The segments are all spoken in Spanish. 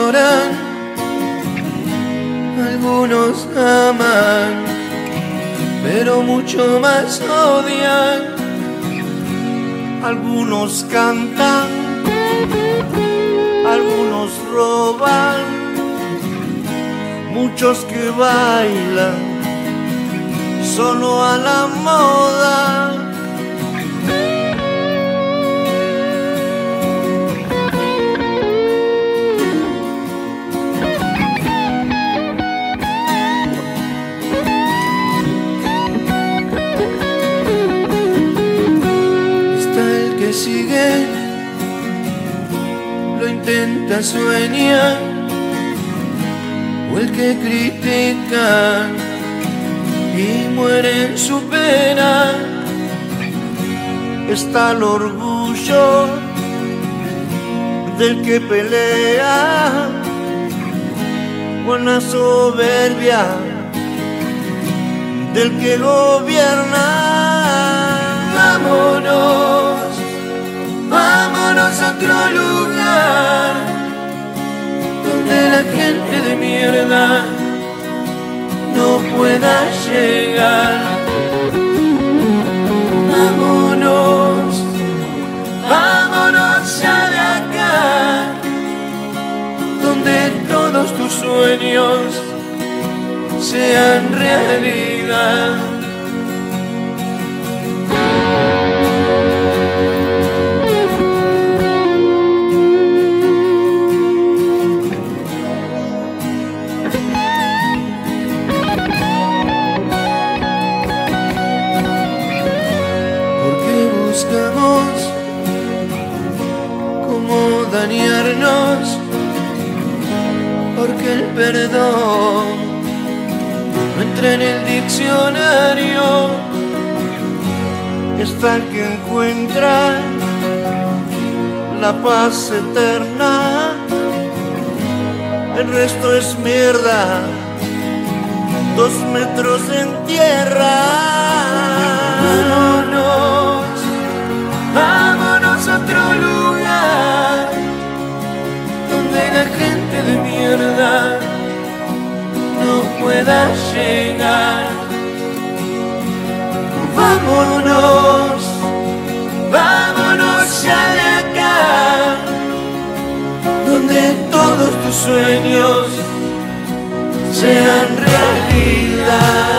lloran, algunos aman, pero mucho más odian. Algunos cantan, algunos roban, muchos que bailan solo a la moda. Sigue, lo intenta, sueña, o el que critica y muere en su pena. Está el orgullo del que pelea, con la soberbia del que gobierna. Vámonos, vámonos a otro lugar donde la gente de mierda no pueda llegar. Vámonos, vámonos ya de acá, donde todos tus sueños sean realidad. Buscamos cómo dañarnos, porque el perdón no entra en el diccionario. Está el que encuentra la paz eterna, el resto es mierda, 2 metros en tierra. Vámonos a otro lugar donde la gente de mierda no pueda llegar. Vámonos, vámonos ya de acá, donde todos tus sueños sean realidad.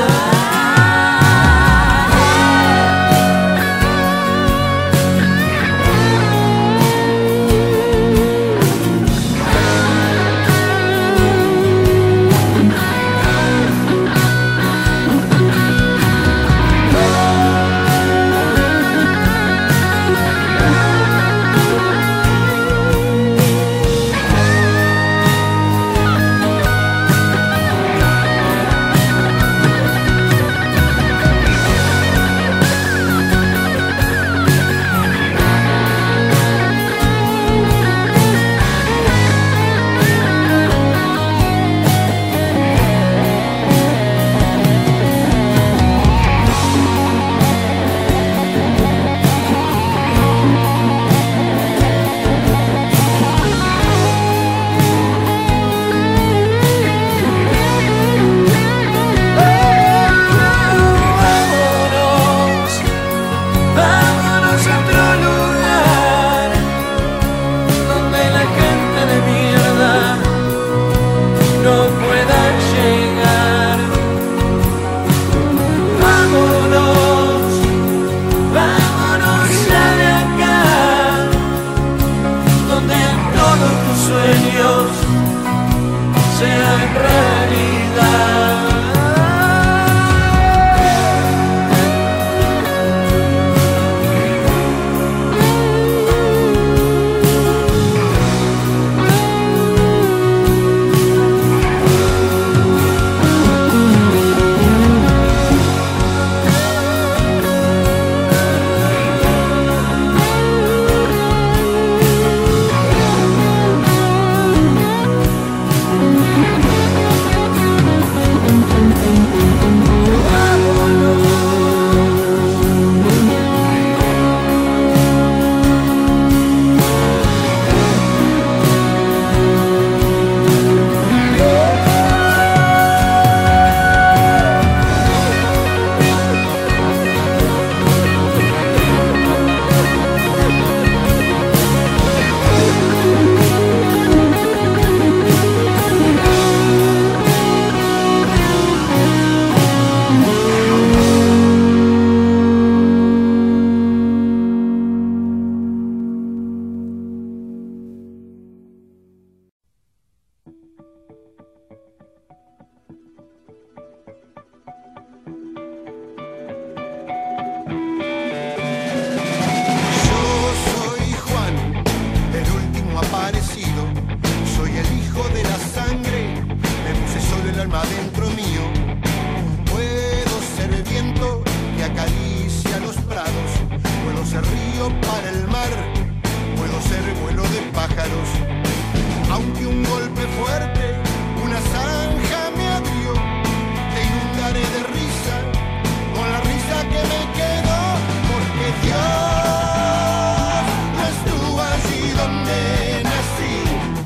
frío para el mar, puedo ser vuelo de pájaros. Aunque un golpe fuerte, una zanja me abrió, te inundaré de risa, con la risa que me quedó, porque Dios no estuvo allí donde nací.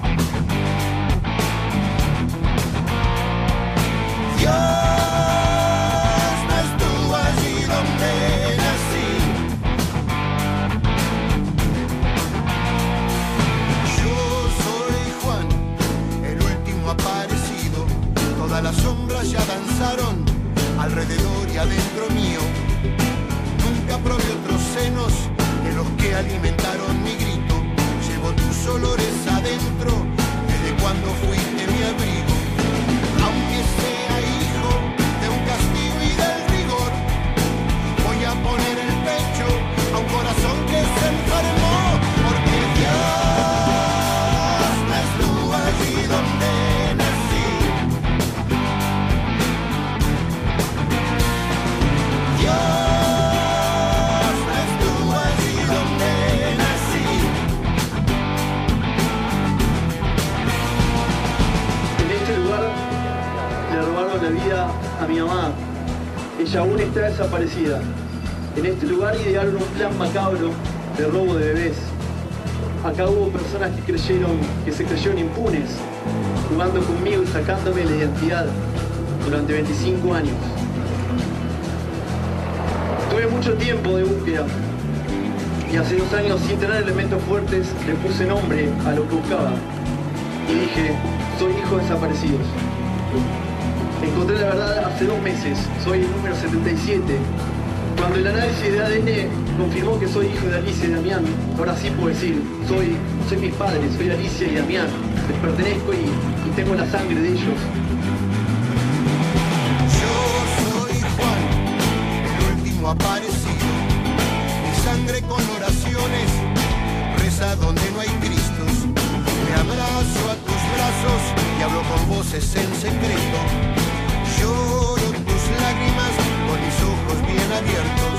Dios no estuvo allí donde nací. Yo soy Juan, el último aparecido. Todas las sombras ya danzaron alrededor y adentro mío. Nunca probé otros senos que los que alimentaron mi grito. Llevo tus olores adentro desde cuando fuiste mi abrigo. Aunque sea hijo de un castigo y del rigor, voy a poner el pecho a un corazón que se enfermó, porque Dios no estuvo allí donde nací. Dios no estuvo allí donde nací. En este lugar le robaron la vida a mi mamá. Ella aún está desaparecida. En este lugar idearon un plan macabro de robo de bebés. Acá hubo personas que se creyeron impunes, jugando conmigo y sacándome la identidad durante 25 años. Tuve mucho tiempo de búsqueda y hace 2 años, sin tener elementos fuertes, le puse nombre a lo que buscaba y dije: soy hijo de desaparecidos. Encontré la verdad hace 2 meses, soy el número 77. Cuando el análisis de ADN confirmó que soy hijo de Alicia y Damián, ahora sí puedo decir: soy mis padres, soy Alicia y Damián, les pertenezco y tengo la sangre de ellos. Yo soy Juan, el último aparecido. Mi sangre con oraciones reza donde no hay Cristos. Me abrazo a tus brazos y hablo con voces en secreto. Lloro tus lágrimas con mis ojos bien abiertos.